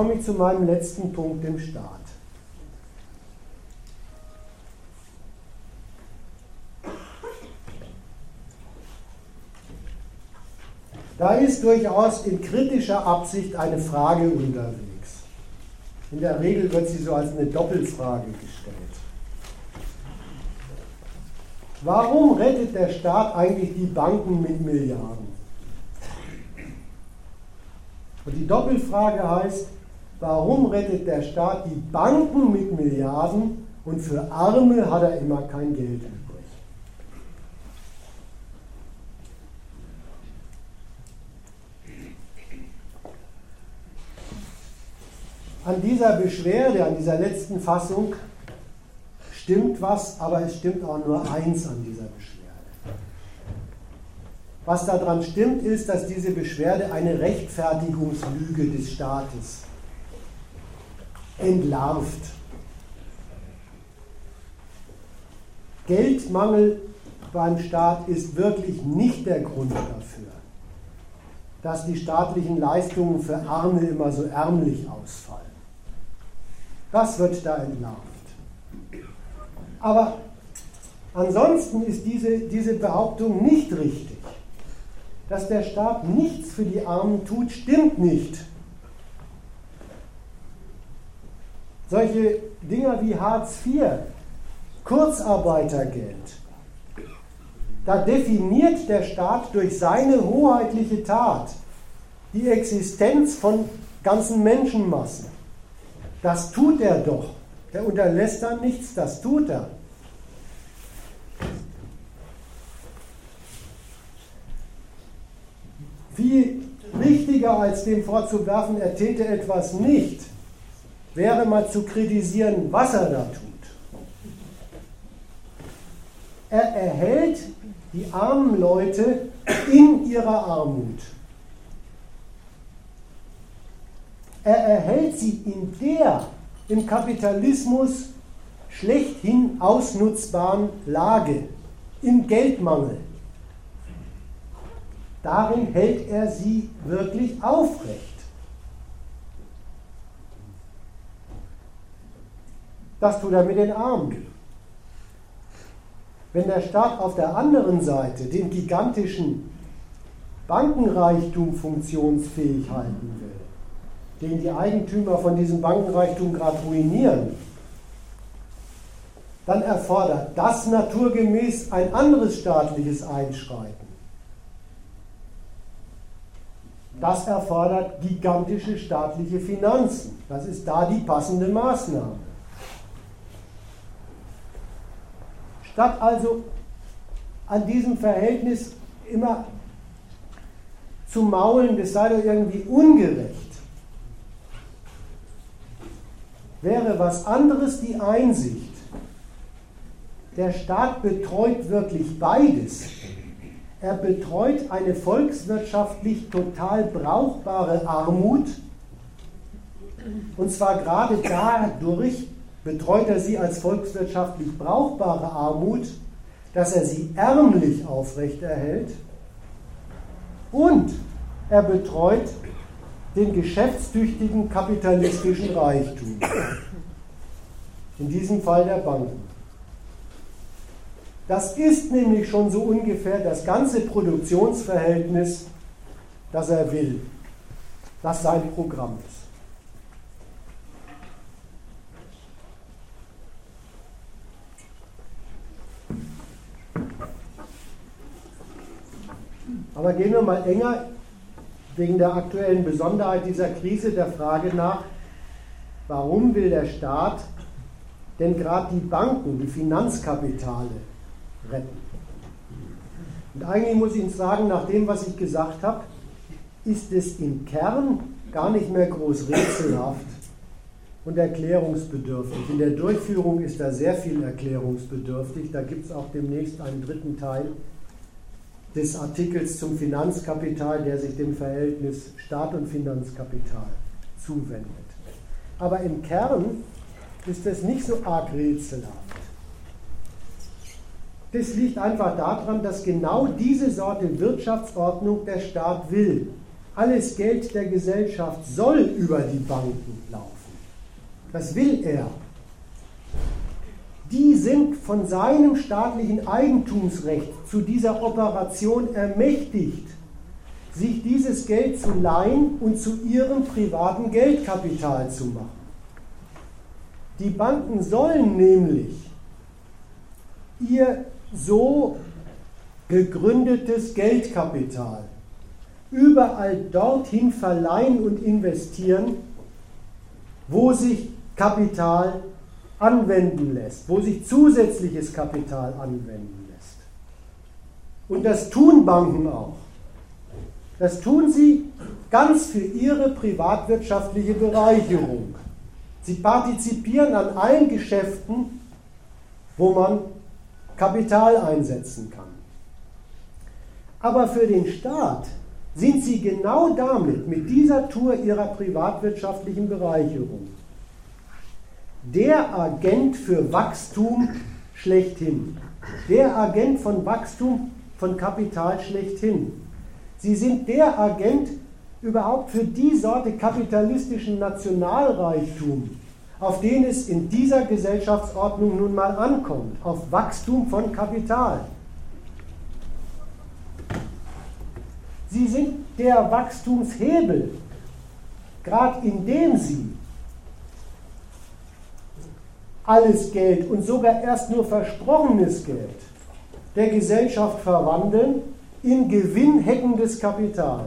komme ich zu meinem letzten Punkt, dem Staat. Da ist durchaus in kritischer Absicht eine Frage unterwegs. In der Regel wird sie so als eine Doppelfrage gestellt. Warum rettet der Staat eigentlich die Banken mit Milliarden? Und die Doppelfrage heißt, warum rettet der Staat die Banken mit Milliarden und für Arme hat er immer kein Geld übrig? An dieser Beschwerde, an dieser letzten Fassung stimmt was, aber es stimmt auch nur eins an dieser Beschwerde. Was daran stimmt, ist, dass diese Beschwerde eine Rechtfertigungslüge des Staates entlarvt. Geldmangel beim Staat ist wirklich nicht der Grund dafür, dass die staatlichen Leistungen für Arme immer so ärmlich ausfallen. Das wird da entlarvt. Aber ansonsten ist diese Behauptung nicht richtig. Dass der Staat nichts für die Armen tut, stimmt nicht. Solche Dinger wie Hartz IV, Kurzarbeitergeld, da definiert der Staat durch seine hoheitliche Tat die Existenz von ganzen Menschenmassen. Das tut er doch. Der unterlässt dann nichts, das tut er. Viel richtiger als dem vorzuwerfen, er täte etwas nicht, wäre mal zu kritisieren, was er da tut. Er erhält die armen Leute in ihrer Armut. Er erhält sie in der im Kapitalismus schlechthin ausnutzbaren Lage, im Geldmangel. Darin hält er sie wirklich aufrecht. Das tut er mit den Armen. Wenn der Staat auf der anderen Seite den gigantischen Bankenreichtum funktionsfähig halten will, den die Eigentümer von diesem Bankenreichtum gerade ruinieren, dann erfordert das naturgemäß ein anderes staatliches Einschreiten. Das erfordert gigantische staatliche Finanzen. Das ist da die passende Maßnahme. Statt also an diesem Verhältnis immer zu maulen, das sei doch irgendwie ungerecht, wäre was anderes die Einsicht. Der Staat betreut wirklich beides. Er betreut eine volkswirtschaftlich total brauchbare Armut, und zwar gerade dadurch betreut er sie als volkswirtschaftlich brauchbare Armut, dass er sie ärmlich aufrechterhält, und er betreut den geschäftstüchtigen kapitalistischen Reichtum, in diesem Fall der Banken. Das ist nämlich schon so ungefähr das ganze Produktionsverhältnis, das er will, das sein Programm ist. Aber gehen wir mal enger wegen der aktuellen Besonderheit dieser Krise der Frage nach, warum will der Staat denn gerade die Banken, die Finanzkapitale retten? Und eigentlich muss ich Ihnen sagen, nach dem, was ich gesagt habe, ist es im Kern gar nicht mehr groß rätselhaft und erklärungsbedürftig. In der Durchführung ist da sehr viel erklärungsbedürftig. Da gibt es auch demnächst einen dritten Teil des Artikels zum Finanzkapital, der sich dem Verhältnis Staat und Finanzkapital zuwendet. Aber im Kern ist es nicht so arg rätselhaft. Das liegt einfach daran, dass genau diese Sorte Wirtschaftsordnung der Staat will. alles Geld der Gesellschaft soll über die Banken laufen. Das will er. Die sind von seinem staatlichen Eigentumsrecht zu dieser Operation ermächtigt, sich dieses Geld zu leihen und zu ihrem privaten Geldkapital zu machen. Die Banken sollen nämlich ihr so gegründetes Geldkapital überall dorthin verleihen und investieren, wo sich Kapital anwenden lässt, wo sich zusätzliches Kapital anwenden lässt. Und das tun Banken auch. Das tun sie ganz für ihre privatwirtschaftliche Bereicherung. Sie partizipieren an allen Geschäften, wo man Kapital einsetzen kann. Aber für den Staat sind sie genau damit, mit dieser Tour ihrer privatwirtschaftlichen Bereicherung, der Agent für Wachstum schlechthin. Der Agent von Wachstum, von Kapital schlechthin. Sie sind der Agent überhaupt für die Sorte kapitalistischen Nationalreichtum, auf den es in dieser Gesellschaftsordnung nun mal ankommt, auf Wachstum von Kapital. Sie sind der Wachstumshebel, gerade indem sie alles Geld und sogar erst nur versprochenes Geld der Gesellschaft verwandeln in gewinnheckendes Kapital.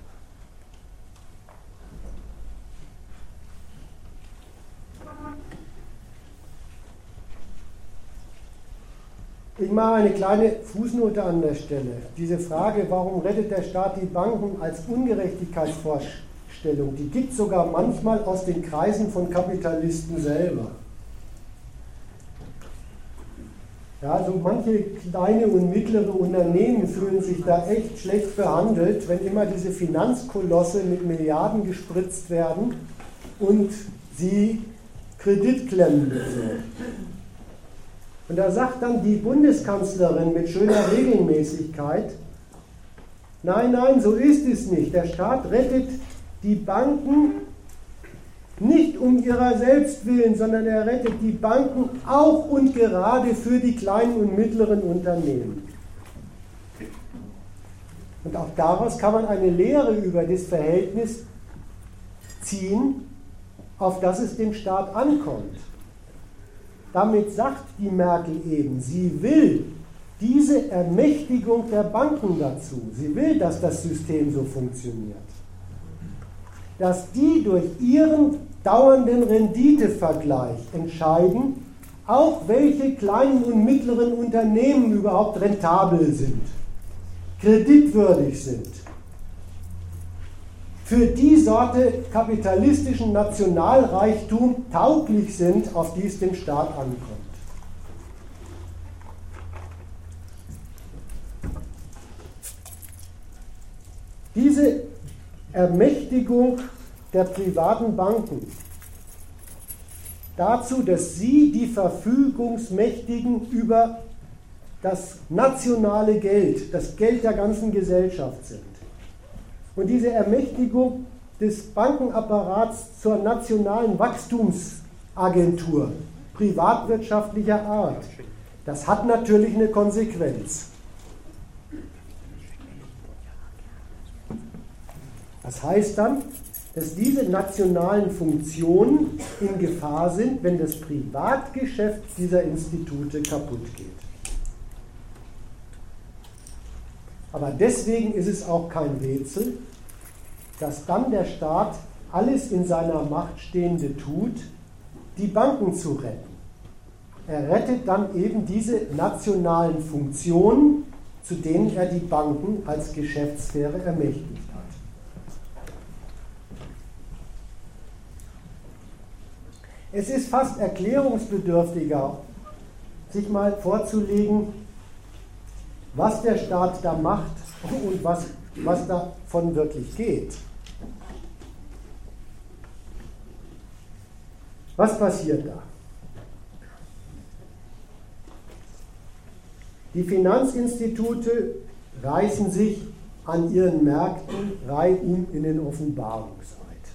Ich mache eine kleine Fußnote an der Stelle. Diese Frage, warum rettet der Staat die Banken als Ungerechtigkeitsvorstellung, die gibt es sogar manchmal aus den Kreisen von Kapitalisten selber. Ja, so manche kleine und mittlere Unternehmen fühlen sich da echt schlecht behandelt, wenn immer diese Finanzkolosse mit Milliarden gespritzt werden und sie Kreditklemmen besorgen. Und da sagt dann die Bundeskanzlerin mit schöner Regelmäßigkeit, nein, nein, so ist es nicht. Der Staat rettet die Banken nicht um ihrer selbst willen, sondern er rettet die Banken auch und gerade für die kleinen und mittleren Unternehmen. Und auch daraus kann man eine Lehre über das Verhältnis ziehen, auf das es dem Staat ankommt. Damit sagt die Merkel eben, sie will diese Ermächtigung der Banken dazu. Sie will, dass das System so funktioniert. Dass die durch ihren dauernden Renditevergleich entscheiden, auch welche kleinen und mittleren Unternehmen überhaupt rentabel sind, kreditwürdig sind, für die Sorte kapitalistischen Nationalreichtum tauglich sind, auf die es dem Staat ankommt. Diese Ermächtigung der privaten Banken dazu, dass sie die Verfügungsmächtigen über das nationale Geld, das Geld der ganzen Gesellschaft sind. Und diese Ermächtigung des Bankenapparats zur nationalen Wachstumsagentur privatwirtschaftlicher Art, das hat natürlich eine Konsequenz. Das heißt dann, dass diese nationalen Funktionen in Gefahr sind, wenn das Privatgeschäft dieser Institute kaputt geht. Aber deswegen ist es auch kein Rätsel, dass dann der Staat alles in seiner Macht Stehende tut, die Banken zu retten. Er rettet dann eben diese nationalen Funktionen, zu denen er die Banken als Geschäftssphäre ermächtigt hat. Es ist fast erklärungsbedürftiger, sich mal vorzulegen, was der Staat da macht und was davon wirklich geht. Was passiert da? Die Finanzinstitute reißen sich an ihren Märkten reihum in den Offenbarung seid.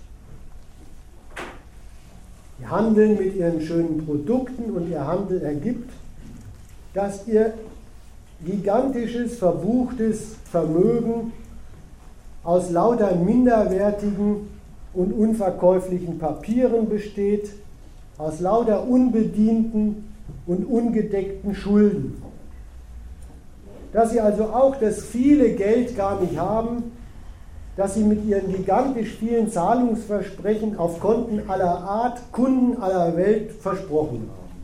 Die handeln mit ihren schönen Produkten und ihr Handel ergibt, dass ihr gigantisches, verbuchtes Vermögen aus lauter minderwertigen und unverkäuflichen Papieren besteht, aus lauter unbedienten und ungedeckten Schulden. Dass sie also auch das viele Geld gar nicht haben, dass sie mit ihren gigantisch vielen Zahlungsversprechen auf Konten aller Art, Kunden aller Welt versprochen haben.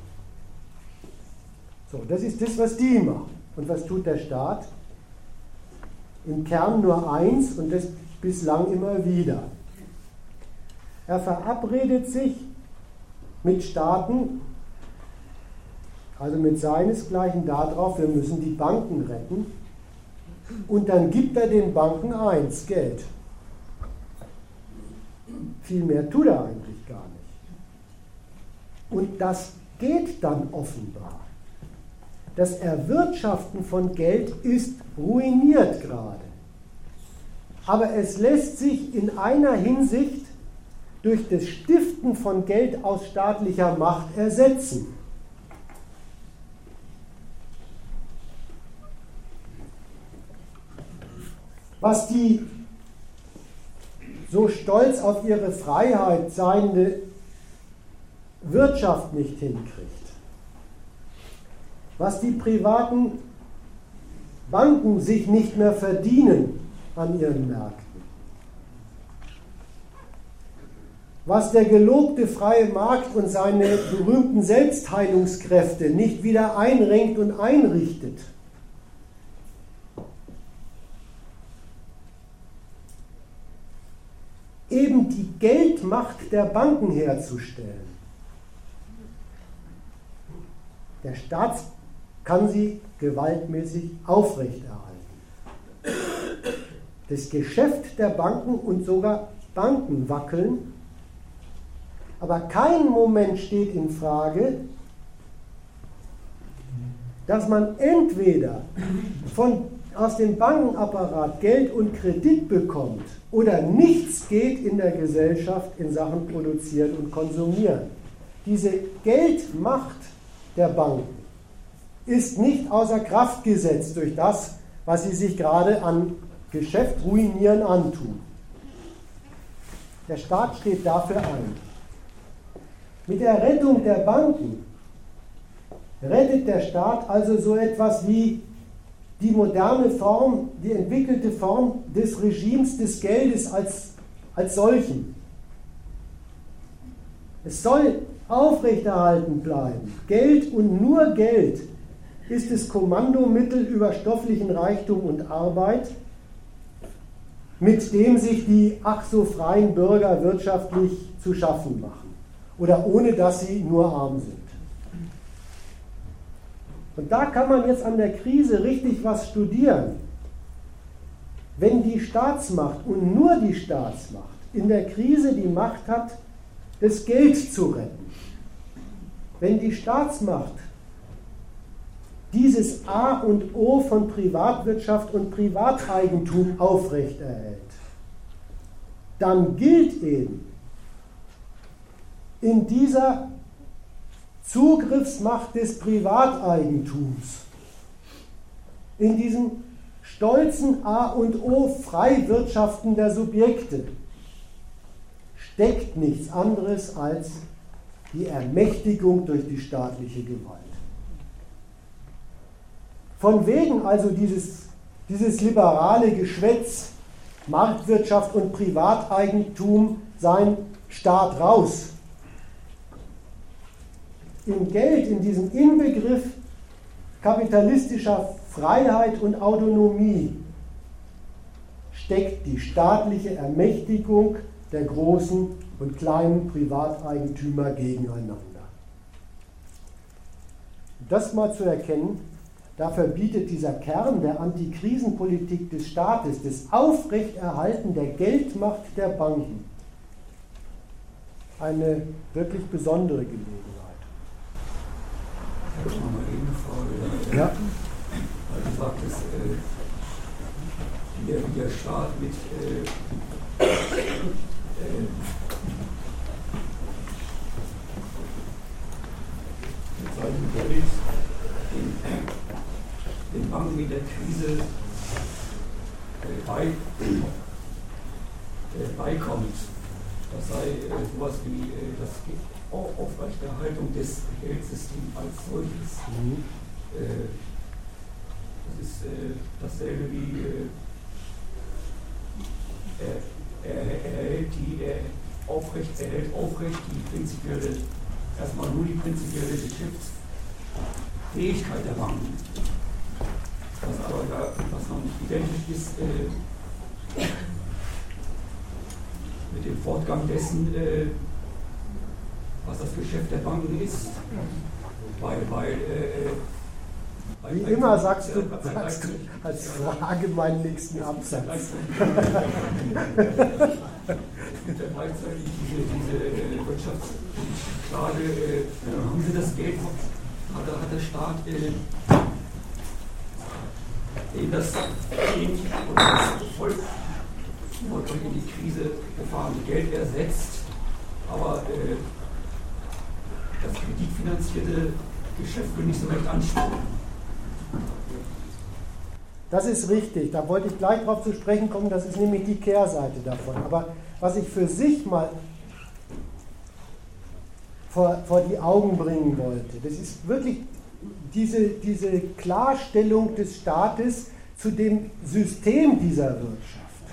So, das ist das, was die machen. Und was tut der Staat? Im Kern nur eins und das bislang immer wieder. Er verabredet sich mit Staaten, also mit seinesgleichen darauf, wir müssen die Banken retten. Und dann gibt er den Banken eins, Geld. Viel mehr tut er eigentlich gar nicht. Und das geht dann offenbar. Das Erwirtschaften von Geld ist ruiniert gerade. Aber es lässt sich in einer Hinsicht durch das Stiften von Geld aus staatlicher Macht ersetzen. Was die so stolz auf ihre Freiheit seiende Wirtschaft nicht hinkriegt, was die privaten Banken sich nicht mehr verdienen an ihren Märkten, was der gelobte freie Markt und seine berühmten Selbstheilungskräfte nicht wieder einrenkt und einrichtet, eben die Geldmacht der Banken herzustellen. Der Staat kann sie gewaltmäßig aufrechterhalten. Das Geschäft der Banken und sogar Banken wackeln, aber kein Moment steht in Frage, dass man entweder aus dem Bankenapparat Geld und Kredit bekommt oder nichts geht in der Gesellschaft in Sachen Produzieren und Konsumieren. Diese Geldmacht der Banken ist nicht außer Kraft gesetzt durch das, was sie sich gerade an Geschäft ruinieren antun. Der Staat steht dafür ein. Mit der Rettung der Banken rettet der Staat also so etwas wie die moderne Form, die entwickelte Form des Regimes des Geldes als solchen. Es soll aufrechterhalten bleiben. Geld und nur Geld ist das Kommandomittel über stofflichen Reichtum und Arbeit, mit dem sich die ach so freien Bürger wirtschaftlich zu schaffen machen oder ohne dass sie nur arm sind. Und da kann man jetzt an der Krise richtig was studieren. Wenn die Staatsmacht und nur die Staatsmacht in der Krise die Macht hat, das Geld zu retten, wenn die Staatsmacht dieses A und O von Privatwirtschaft und Privateigentum aufrechterhält, dann gilt eben in dieser Zugriffsmacht des Privateigentums, in diesem stolzen A und O Freiwirtschaften der Subjekte, steckt nichts anderes als die Ermächtigung durch die staatliche Gewalt. Von wegen also dieses liberale Geschwätz, Marktwirtschaft und Privateigentum seien Staat raus. Im Geld, in diesem Inbegriff kapitalistischer Freiheit und Autonomie steckt die staatliche Ermächtigung der großen und kleinen Privateigentümer gegeneinander. Das mal zu erkennen, dafür bietet dieser Kern der Antikrisenpolitik des Staates, das Aufrechterhalten der Geldmacht der Banken, eine wirklich besondere Gelegenheit. Ich habe noch mal eine Frage. Ja. Weil du sagtest, wie der Staat mit seinem Geld den Banken in der Krise beikommt. Das sei sowas wie das Aufrechterhaltung des Geldsystems als solches. Das ist dasselbe wie er hält aufrecht die prinzipielle, erstmal nur die prinzipielle Geschäftsfähigkeit der Banken. Was noch nicht identisch ist mit dem Fortgang dessen, was das Geschäft der Banken ist. Wie immer sagst du als Frage meinen nächsten Absatz. Gleichzeitig diese Wirtschaftsklage, haben Sie das Geld, hat der Staat in das Volk in die Krise gefahrene Geld ersetzt, aber das kreditfinanzierte Geschäft will nicht so recht anschauen. Das ist richtig, da wollte ich gleich drauf zu sprechen kommen, das ist nämlich die Kehrseite davon. Aber was ich für sich mal vor die Augen bringen wollte, das ist wirklich diese Klarstellung des Staates zu dem System dieser Wirtschaft.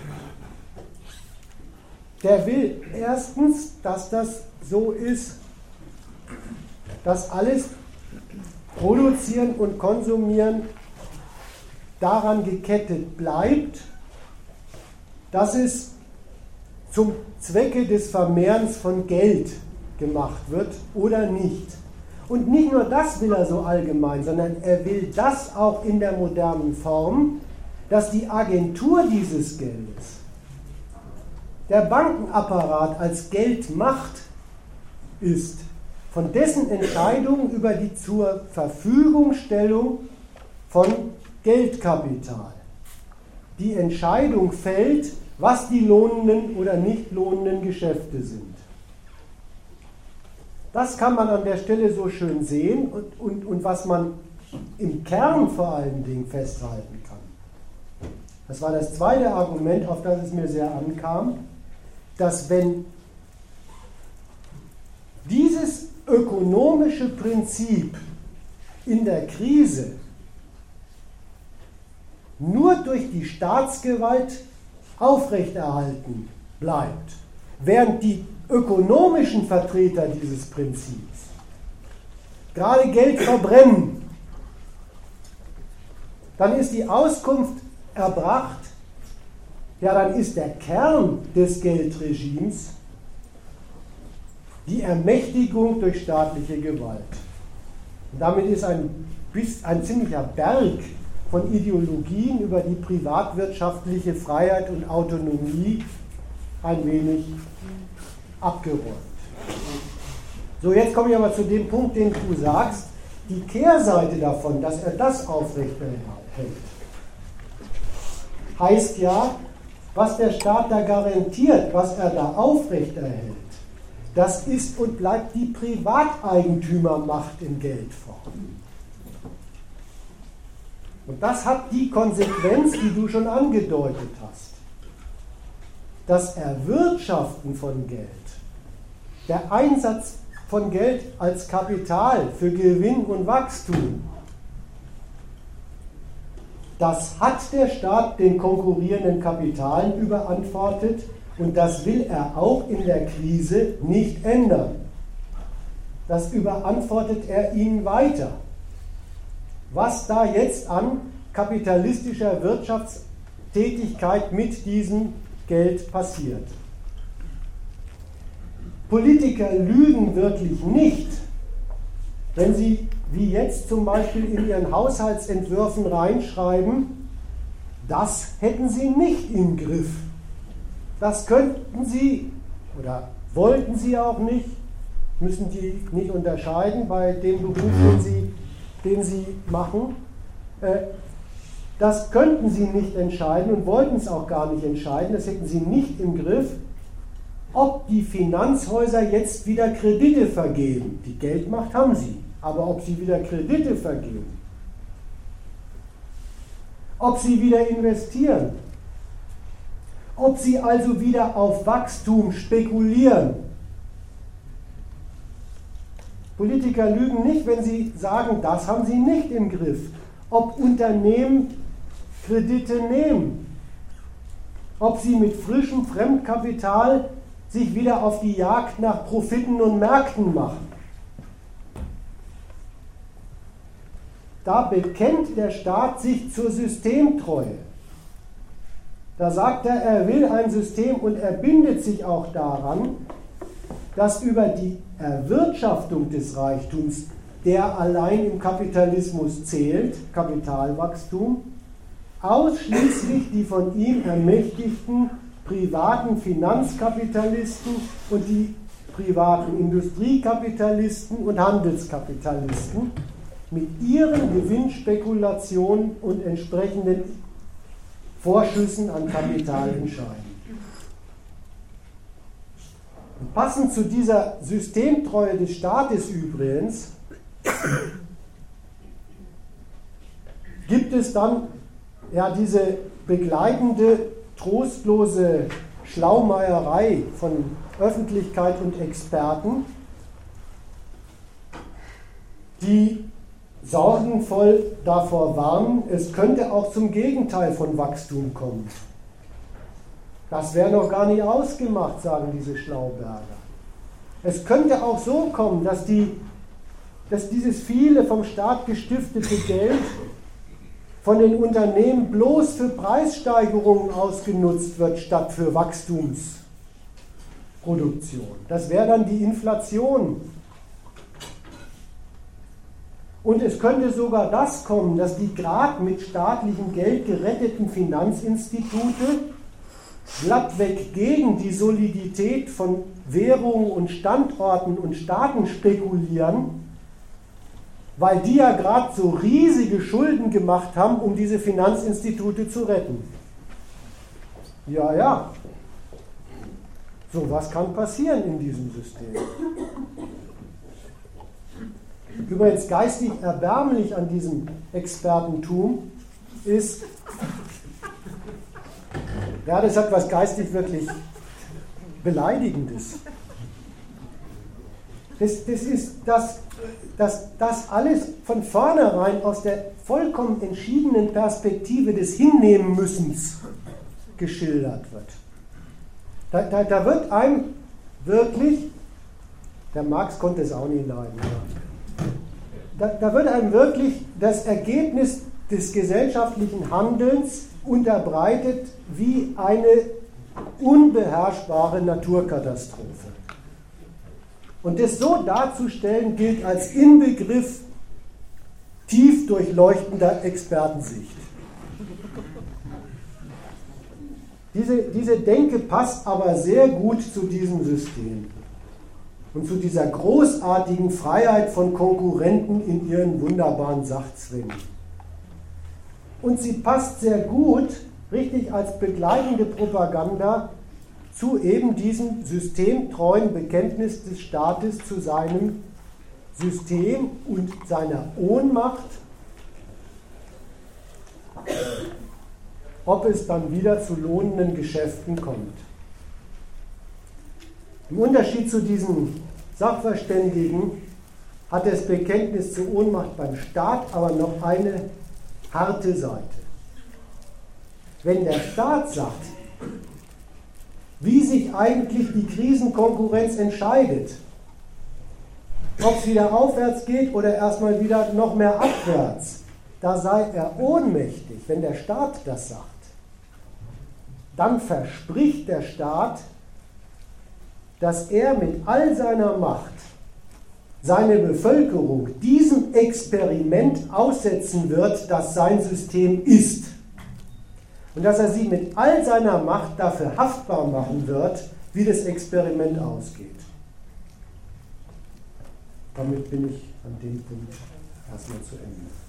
Der will erstens, dass das so ist, dass alles Produzieren und Konsumieren daran gekettet bleibt, dass es zum Zwecke des Vermehrens von Geld gemacht wird oder nicht. Und nicht nur das will er so allgemein, sondern er will das auch in der modernen Form, dass die Agentur dieses Geldes, der Bankenapparat als Geldmacht ist, von dessen Entscheidungen über die zur Verfügungstellung von Geldkapital. Die Entscheidung fällt, was die lohnenden oder nicht lohnenden Geschäfte sind. Das kann man an der Stelle so schön sehen und was man im Kern vor allen Dingen festhalten kann. Das war das zweite Argument, auf das es mir sehr ankam, dass wenn dieses ökonomische Prinzip in der Krise nur durch die Staatsgewalt aufrechterhalten bleibt, während die ökonomischen Vertreter dieses Prinzips gerade Geld verbrennen, dann ist die Auskunft erbracht, ja, dann ist der Kern des Geldregimes die Ermächtigung durch staatliche Gewalt. Und damit ist ein ziemlicher Berg von Ideologien über die privatwirtschaftliche Freiheit und Autonomie ein wenig abgeräumt. So, jetzt komme ich aber zu dem Punkt, den du sagst, die Kehrseite davon, dass er das aufrechterhält, heißt ja, was der Staat da garantiert, was er da aufrechterhält, das ist und bleibt die Privateigentümermacht in Geldform. Und das hat die Konsequenz, die du schon angedeutet hast. Das Erwirtschaften von Geld, der Einsatz von Geld als Kapital für Gewinn und Wachstum, das hat der Staat den konkurrierenden Kapitalen überantwortet und das will er auch in der Krise nicht ändern. Das überantwortet er ihnen weiter. Was da jetzt an kapitalistischer Wirtschaftstätigkeit mit diesem Geld passiert. Politiker lügen wirklich nicht, wenn sie, wie jetzt zum Beispiel in ihren Haushaltsentwürfen reinschreiben, das hätten sie nicht im Griff. Das könnten sie oder wollten sie auch nicht, müssen die nicht unterscheiden bei dem Beruf, den sie machen. das könnten sie nicht entscheiden und wollten es auch gar nicht entscheiden, das hätten sie nicht im Griff, ob die Finanzhäuser jetzt wieder Kredite vergeben. Die Geldmacht haben sie, aber ob sie wieder Kredite vergeben, ob sie wieder investieren, ob sie also wieder auf Wachstum spekulieren. Politiker lügen nicht, wenn sie sagen, das haben sie nicht im Griff. Ob Unternehmen Kredite nehmen, ob sie mit frischem Fremdkapital sich wieder auf die Jagd nach Profiten und Märkten machen. Da bekennt der Staat sich zur Systemtreue. Da sagt er, er will ein System und er bindet sich auch daran, dass über die Erwirtschaftung des Reichtums, der allein im Kapitalismus zählt, Kapitalwachstum, ausschließlich die von ihm ermächtigten privaten Finanzkapitalisten und die privaten Industriekapitalisten und Handelskapitalisten mit ihren Gewinnspekulationen und entsprechenden Vorschüssen an Kapital entscheiden. Und passend zu dieser Systemtreue des Staates übrigens gibt es dann ja diese begleitende, trostlose Schlaumeierei von Öffentlichkeit und Experten, die sorgenvoll davor warnen, es könnte auch zum Gegenteil von Wachstum kommen. Das wäre noch gar nicht ausgemacht, sagen diese Schlauberger. Es könnte auch so kommen, dass dieses viele vom Staat gestiftete Geld von den Unternehmen bloß für Preissteigerungen ausgenutzt wird, statt für Wachstumsproduktion. Das wäre dann die Inflation. Und es könnte sogar das kommen, dass die gerade mit staatlichem Geld geretteten Finanzinstitute glattweg gegen die Solidität von Währungen und Standorten und Staaten spekulieren, weil die ja gerade so riesige Schulden gemacht haben, um diese Finanzinstitute zu retten. Ja, ja. So was kann passieren in diesem System. Übrigens geistig erbärmlich an diesem Expertentum ist, ja, das hat was geistig wirklich Beleidigendes. Das ist, dass das alles von vornherein aus der vollkommen entschiedenen Perspektive des Hinnehmenmüssens geschildert wird. Da wird einem wirklich, der Marx konnte es auch nie leiden, da wird einem wirklich das Ergebnis des gesellschaftlichen Handelns unterbreitet wie eine unbeherrschbare Naturkatastrophe. Und das so darzustellen, gilt als Inbegriff tief durchleuchtender Expertensicht. Diese Denke passt aber sehr gut zu diesem System und zu dieser großartigen Freiheit von Konkurrenten in ihren wunderbaren Sachzwängen. Und sie passt sehr gut, richtig als begleitende Propaganda, zu eben diesem systemtreuen Bekenntnis des Staates zu seinem System und seiner Ohnmacht, ob es dann wieder zu lohnenden Geschäften kommt. Im Unterschied zu diesen Sachverständigen hat das Bekenntnis zur Ohnmacht beim Staat aber noch eine harte Seite. Wenn der Staat sagt, wie sich eigentlich die Krisenkonkurrenz entscheidet, ob es wieder aufwärts geht oder erstmal wieder noch mehr abwärts, da sei er ohnmächtig, wenn der Staat das sagt. Dann verspricht der Staat, dass er mit all seiner Macht seine Bevölkerung diesem Experiment aussetzen wird, das sein System ist. Und dass er sie mit all seiner Macht dafür haftbar machen wird, wie das Experiment ausgeht. Damit bin ich an dem Punkt erstmal zu Ende.